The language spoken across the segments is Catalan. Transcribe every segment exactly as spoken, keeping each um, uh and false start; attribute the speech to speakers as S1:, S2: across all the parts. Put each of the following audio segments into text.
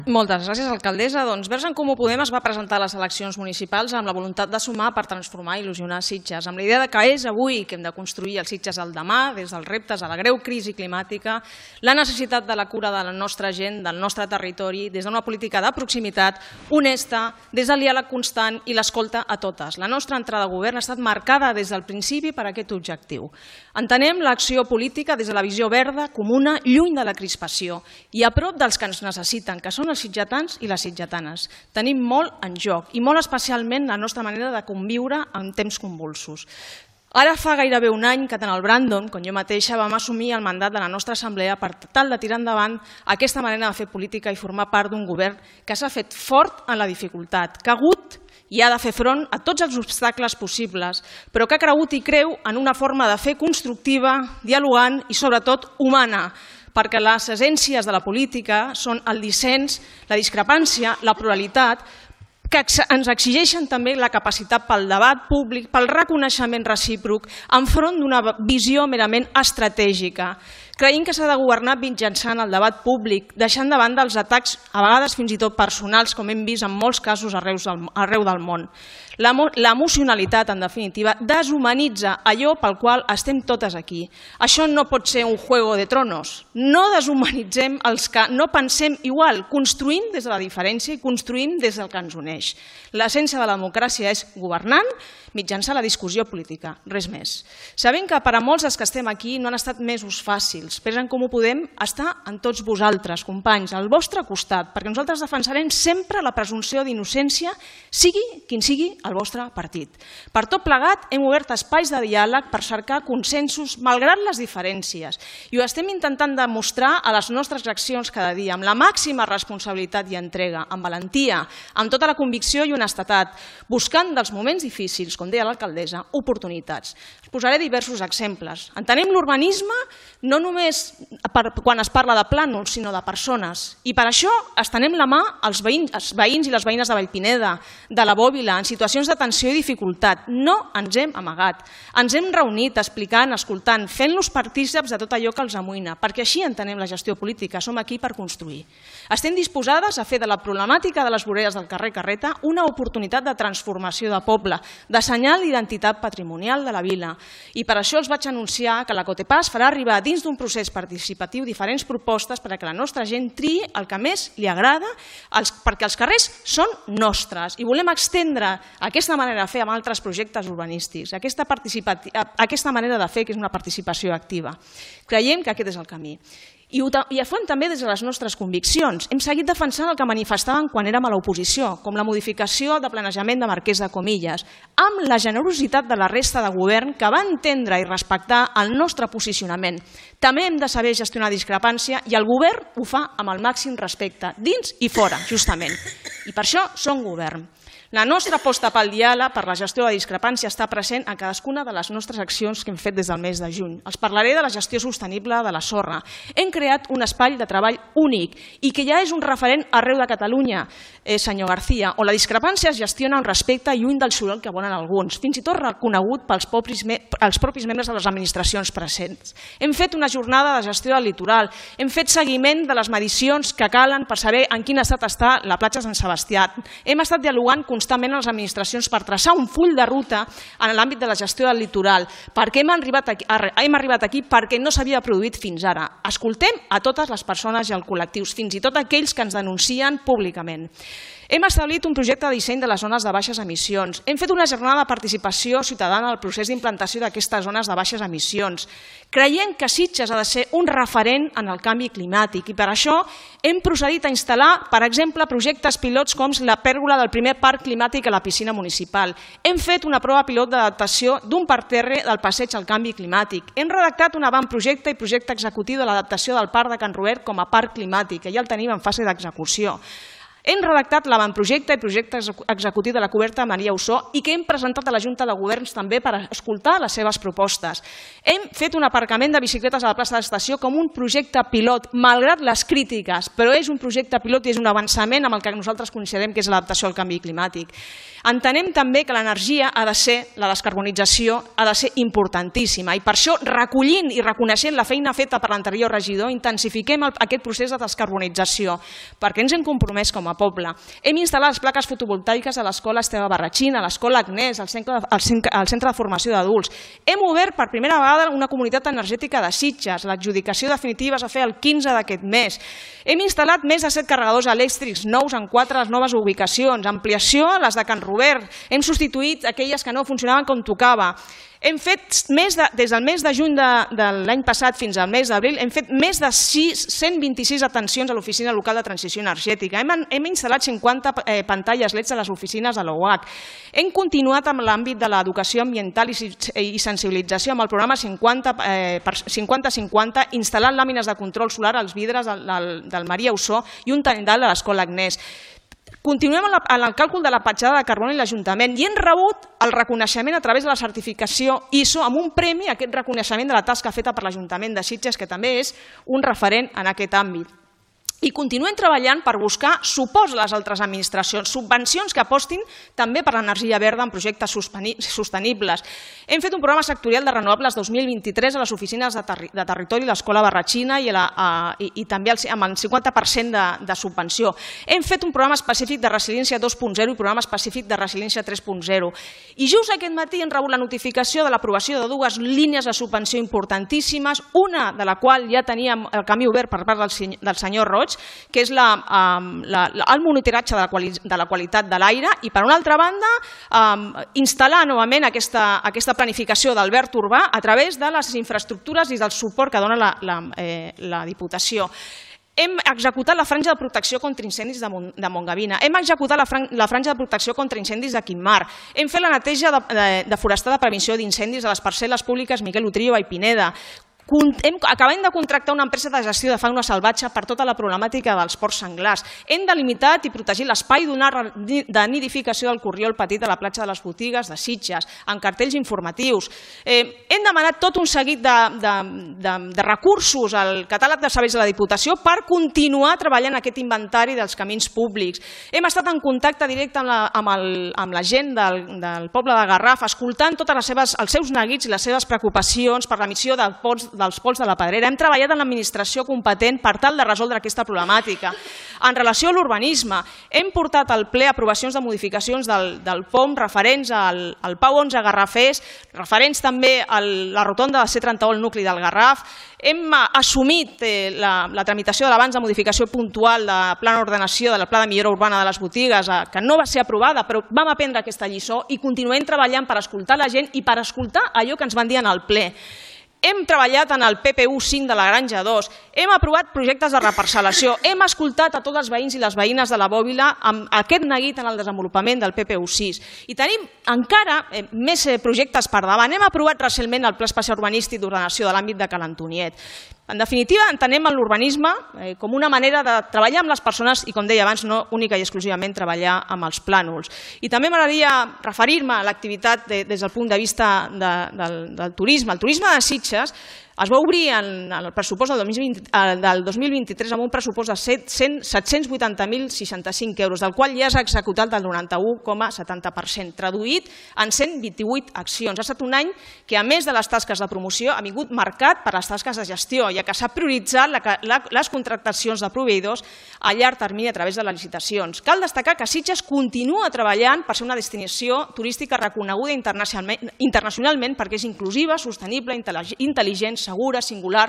S1: Moltes gràcies, alcaldessa. Doncs Verds en Comú Podem es va presentar a les eleccions municipals amb la voluntat de sumar per transformar i il·lusionar Sitges, amb la idea que és avui que hem de construir el Sitges al demà, des dels reptes a la greu crisi climàtica, la necessitat de la cura de la nostra gent, del nostre territori, des d'una política de proximitat honesta, des del diàleg constant i l'escolta a totes. La nostra entrada a govern ha estat marcada des del principi per aquest objectiu. Entenem l'acció política des de la visió verda, comuna, lluny de la crispació i a prop dels que ens necessiten, que són els sitgetans i les sitgetanes. Tenim molt en joc i molt especialment la nostra manera de conviure en temps convulsos. Ara fa gairebé un any que tant el Brandon com jo mateixa vam assumir el mandat de la nostra assemblea per tal de tirar endavant aquesta manera de fer política i formar part d'un govern que s'ha fet fort en la dificultat, que ha hagut i ha de fer front a tots els obstacles possibles, però que ha cregut i creu en una forma de fer constructiva, dialogant i sobretot humana, perquè les essències de la política són el dissens, la discrepància, la pluralitat, que ens exigeixen també la capacitat pel debat públic, pel reconeixement recíproc, enfront d'una visió merament estratègica. Creiem que s'ha de governar mitjançant el debat públic, deixant de banda els atacs, a vegades fins i tot personals, com hem vist en molts casos arreu del món. L'emocionalitat, en definitiva, deshumanitza allò pel qual estem totes aquí. Això no pot ser un juego de tronos. No deshumanitzem els que no pensem igual, construïm des de la diferència i construïm des del que ens uneix. L'essència de la democràcia és governant mitjançant la discussió política, res més. Sabem que per a molts dels que estem aquí no han estat mesos fàcils, però en Comú Podem estar en tots vosaltres, companys, al vostre costat, perquè nosaltres defensarem sempre la presumpció d'innocència, sigui quin sigui el vostre partit. Per tot plegat, hem obert espais de diàleg per cercar consensos malgrat les diferències i ho estem intentant demostrar a les nostres accions cada dia, amb la màxima responsabilitat i entrega, amb valentia, amb tota la convicció i honestedat, buscant dels moments difícils, com deia l'alcaldessa, oportunitats. Us posaré diversos exemples. Entenem l'urbanisme no només quan es parla de plànols, sinó de persones. I per això estenem la mà als veïns i les veïnes de Vallpineda, de la Bòbila, en situacions de tensió i dificultat. No ens hem amagat. Ens hem reunit explicant, escoltant, fent-los partícips de tot allò que els amoïna, perquè així entenem la gestió política. Som aquí per construir. Estem disposades a fer de la problemàtica de les voreres del carrer Carreta una oportunitat de transformació de poble, de senyal d'identitat patrimonial de la vila. I per això els vaig anunciar que la Cotepàs farà arribar dins d'un procés participatiu diferents propostes perquè la nostra gent triï el que més li agrada, perquè els carrers són nostres i volem estendre aquesta manera de fer amb altres projectes urbanístics, aquesta manera de fer que és una participació activa. Creiem que aquest és el camí. I ho fem també des de les nostres conviccions. Hem seguit defensant el que manifestàvem quan érem a l'oposició, com la modificació de planejament de Marquès de Comillas, amb la generositat de la resta de govern que va entendre i respectar el nostre posicionament. També hem de saber gestionar discrepància i el govern ho fa amb el màxim respecte, dins i fora, justament. I per això som govern. La nostra aposta pel diàleg, per la gestió de la discrepància, està present en cadascuna de les nostres accions que hem fet des del mes de juny. Els parlaré de la gestió sostenible de la sorra. Hem creat un espai de treball únic i que ja és un referent arreu de Catalunya, senyor García, on la discrepància es gestiona amb respecte i lluny del soroll que volen alguns, fins i tot reconegut pels propis membres de les administracions presents. Hem fet una jornada de gestió del litoral, hem fet seguiment de les medicions que calen per saber en quin estat està la platja Sant Sebastià. Hem estat dialogant constantment a les administracions per traçar un full de ruta en l'àmbit de la gestió del litoral, perquè hem arribat aquí perquè no s'havia produït fins ara. Escoltem a totes les persones i els col·lectius, fins i tot aquells que ens denuncien públicament. Hem establit un projecte de disseny de les zones de baixes emissions. Hem fet una jornada de participació ciutadana al procés d'implantació d'aquestes zones de baixes emissions. Creiem que Sitges ha de ser un referent en el canvi climàtic i per això hem procedit a instal·lar, per exemple, projectes pilots com la pèrgola del primer parc climàtic a la piscina municipal. Hem fet una prova pilot d'adaptació d'un parterre del passeig al canvi climàtic. Hem redactat un avantprojecte i projecte executiu de l'adaptació del parc de Can Robert com a parc climàtic, que ja el tenim en fase d'execució. Hem redactat l'avantprojecte i projecte executiu de la coberta Maria Ossó i que hem presentat a la Junta de Governs també per escoltar les seves propostes. Hem fet un aparcament de bicicletes a la plaça de l'estació com un projecte pilot, malgrat les crítiques, però és un projecte pilot i és un avançament amb el que nosaltres considerem que és l'adaptació al canvi climàtic. Entenem també que l'energia ha de ser, la descarbonització ha de ser importantíssima i per això, recollint i reconeixent la feina feta per l'anterior regidor, intensifiquem aquest procés de descarbonització perquè ens hem compromès com a a poble. Hem instal·lat les plaques fotovoltaiques a l'escola Esteve Barratxín, a l'escola Agnès, al centre de formació d'adults. Hem obert per primera vegada una comunitat energètica de Sitges. L'adjudicació definitiva es va fer el quinze d'aquest mes. Hem instal·lat més de set carregadors elèctrics nous en quatre noves ubicacions, ampliació a les de Can Robert. Hem substituït aquelles que no funcionaven com tocava. Hem fet, més de, des del mes de juny de, de l'any passat fins al mes d'abril, hem fet més de cent vint-i-sis atencions a l'oficina local de transició energètica. Hem, hem instal·lat cinquanta eh, pantalles L E Ds a les oficines de l'O U H. Hem continuat amb l'àmbit de l'educació ambiental i, i sensibilització amb el programa cinquanta cinquanta, instal·lant làmines de control solar als vidres del, del, del Maria Ossó i un tendal a l'escola Agnès. Continuem en el càlcul de la petjada de carboni a l'Ajuntament i hem rebut el reconeixement a través de la certificació I S O amb un premi, aquest reconeixement de la tasca feta per l'Ajuntament de Sitges, que també és un referent en aquest àmbit. I continuem treballant per buscar suports a les altres administracions, subvencions que apostin també per l'energia verda en projectes sostenibles. Hem fet un programa sectorial de renovables dos mil vint-i-tres a les oficines de, terri de territori, l'escola Barratxina i, la, a, i, i també el, amb el cinquanta per cent de, de subvenció. Hem fet un programa específic de resiliència dos punt zero i programa específic de resiliència tres punt zero. I just aquest matí hem rebut la notificació de l'aprovació de dues línies de subvenció importantíssimes, una de la qual ja teníem el camí obert per part del, del senyor Roig, que és la, la, el monitoratge de la, quali, de la qualitat de l'aire i, per una altra banda, um, instal·lar novament aquesta, aquesta planificació d'Albert Urbà a través de les infraestructures i del suport que dona la, la, eh, la Diputació. Hem executat la franja de protecció contra incendis de, Mont, de Montgavina, hem executat la, fran, la franja de protecció contra incendis de Quimar, hem fet la neteja de, de, de forestal de prevenció d'incendis a les parcel·les públiques Miquel Utrillo i Pineda. Hem, acabem de contractar una empresa de gestió de fauna salvatge per tota la problemàtica dels porcs senglars. Hem delimitat i protegit l'espai de nidificació del corriol petit a la platja de les Botigues de Sitges, amb cartells informatius. Eh, hem demanat tot un seguit de, de, de, de recursos al catàleg de serveis de la Diputació per continuar treballant aquest inventari dels camins públics. Hem estat en contacte directe amb la, amb el, amb la gent del, del poble de Garraf, escoltant tots els seus neguits i les seves preocupacions per l'emissió del pols dels pols de la Pedrera. Hem treballat en l'administració competent per tal de resoldre aquesta problemàtica. En relació a l'urbanisme, hem portat al ple aprovacions de modificacions del, del P O M referents al, al Pau onze Garrafers, referents també a la rotonda de C trenta u al nucli del Garraf. Hem assumit eh, la, la tramitació de l'abans de modificació puntual de pla d'ordenació de la pla de millora urbana de les botigues, eh, que no va ser aprovada, però vam aprendre aquesta lliçó i continuem treballant per escoltar la gent i per escoltar allò que ens van dir en el ple. Hem treballat en el P P U cinc de la Granja dos, hem aprovat projectes de reparcel·lació, hem escoltat a tots els veïns i les veïnes de la Bòbila amb aquest neguit en el desenvolupament del P P U sis. I tenim encara eh, més projectes per davant. Hem aprovat recentment el Pla Especial Urbanístic d'Ordenació de l'àmbit de Ca l'Antoniet. En definitiva, entenem l'urbanisme eh, com una manera de treballar amb les persones i, com deia abans, no única i exclusivament treballar amb els plànols. I també m'agradaria referir-me a l'activitat de, des del punt de vista de, del, del turisme. El turisme de Sitges es va obrir en el pressupost del dos mil vint-i-tres amb un pressupost de set-cents vuitanta mil seixanta-cinc euros, del qual ja s'ha executat el noranta-u coma setanta per cent, traduït en cent vint-i-vuit accions. Ha estat un any que, a més de les tasques de promoció, ha vingut marcat per les tasques de gestió, ja que s'ha prioritzat la, la, les contractacions de proveïdors a llarg termini a través de les licitacions. Cal destacar que Sitges continua treballant per ser una destinació turística reconeguda internacionalment, internacionalment perquè és inclusiva, sostenible, intel·ligent, segura, singular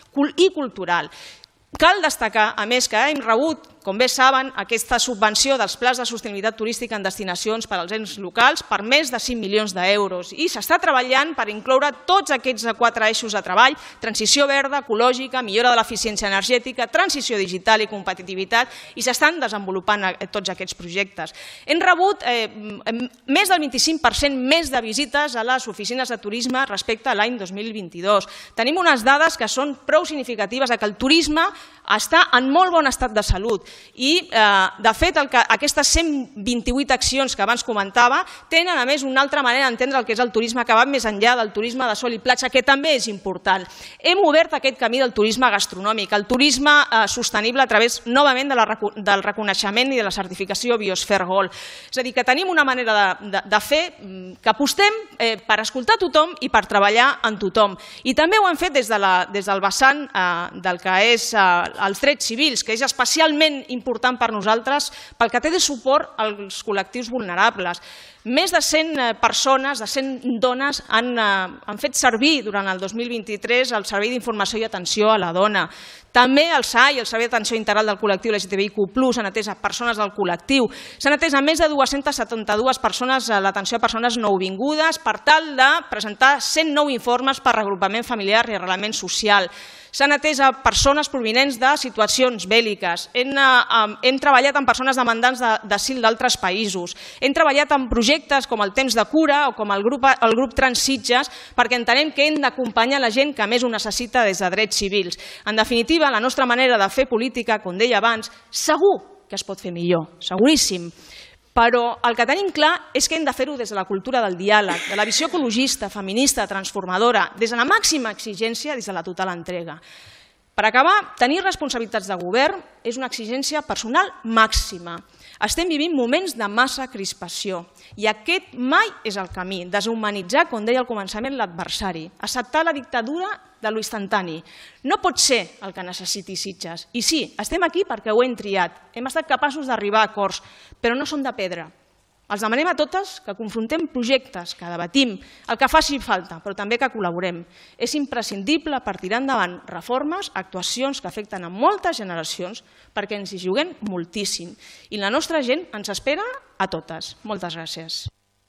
S1: i cultural. Cal destacar, a més, que hem rebut, com bé saben, aquesta subvenció dels plans de sostenibilitat turística en destinacions per als ens locals per més de cinc milions d'euros i s'està treballant per incloure tots aquests quatre eixos de treball: transició verda, ecològica, millora de l'eficiència energètica, transició digital i competitivitat, i s'estan desenvolupant tots aquests projectes. Hem rebut eh, més del vint-i-cinc per cent més de visites a les oficines de turisme respecte a l'any dos mil vint-i-dos. Tenim unes dades que són prou significatives de que el turisme està en molt bon estat de salut. I, de fet, aquestes cent vint-i-vuit accions que abans comentava tenen, a més, una altra manera d'entendre el que és el turisme que va més enllà del turisme de sol i platja, que també és important. Hem obert aquest camí del turisme gastronòmic, el turisme sostenible a través, novament, del reconeixement i de la certificació Biosphere Gold. És a dir, que tenim una manera de fer que apostem per escoltar tothom i per treballar en tothom. I també ho hem fet des del vessant del que és els drets civils, que és especialment important per nosaltres pel que té de suport als col·lectius vulnerables. Més de cent persones, de cent dones, han fet servir durant el dos mil vint-i-tres el Servei d'Informació i Atenció a la Dona. També el S A I, el Servei d'Atenció Integral del Col·lectiu L G T B I Q plus, han atès a persones del col·lectiu. S'han atès a més de dues-centes setanta-dues persones l'atenció a persones nouvingudes per tal de presentar cent nou informes per regrupament familiar i arrelament social. S'han atès a persones provinents de situacions bèl·liques. Hem treballat amb persones demandants d'asil d'altres països. Hem treballat amb projectes com el Temps de Cura o com el grup Transsitges perquè entenem que hem d'acompanyar la gent que més ho necessita des de drets civils. En definitiva, la nostra manera de fer política, com deia abans, segur que es pot fer millor, seguríssim. Però el que tenim clar és que hem de fer-ho des de la cultura del diàleg, de la visió ecologista, feminista, transformadora, des de la màxima exigència, des de la total entrega. Per acabar, tenir responsabilitats de govern és una exigència personal màxima. Estem vivint moments de massa crispació i aquest mai és el camí. Deshumanitzar, com deia al començament, l'adversari. Acceptar la dictadura de lo instantani. No pot ser el que necessiti Sitges. I sí, estem aquí perquè ho hem triat. Hem estat capaços d'arribar a acords, però no són de pedra. Els demanem a totes que confrontem projectes, que debatim, el que faci falta, però també que col·laborem. És imprescindible per tirar endavant reformes, actuacions que afecten a moltes generacions, perquè ens hi juguem moltíssim. I la nostra gent ens espera a totes. Moltes gràcies.